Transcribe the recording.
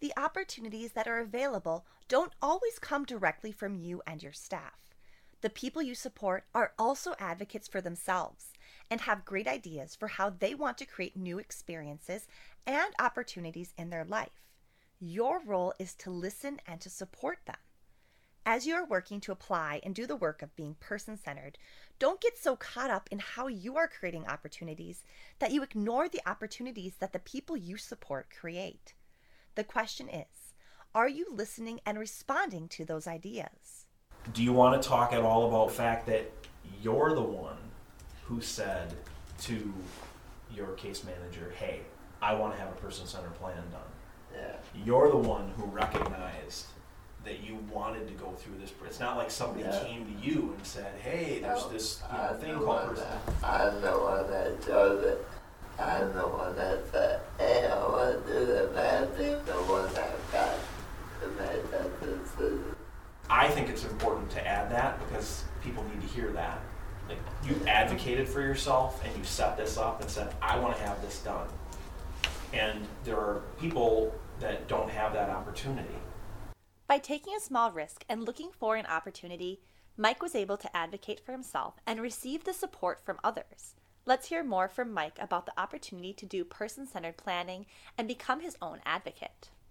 the opportunities that are available don't always come directly from you and your staff. The people you support are also advocates for themselves and have great ideas for how they want to create new experiences and opportunities in their life. Your role is to listen and to support them. As you are working to apply and do the work of being person-centered, don't get so caught up in how you are creating opportunities that you ignore the opportunities that the people you support create. The question is, are you listening and responding to those ideas? Do you want to talk at all about the fact that you're the one who said to your case manager, hey, I want to have a person-centered plan done? Yeah. You're the one who recognized that you wanted to go through this. It's not like somebody came to you and said, hey, there's this thing called person. I'm the one that chose it. I'm the one that said, hey, I want to do the bad thing. The one that got to make that decision. I think it's important to add that because people need to hear that. Like, you advocated for yourself and you set this up and said, I want to have this done. And there are people that don't have that opportunity. By taking a small risk and looking for an opportunity, Mike was able to advocate for himself and receive the support from others. Let's hear more from Mike about the opportunity to do person-centered planning and become his own advocate.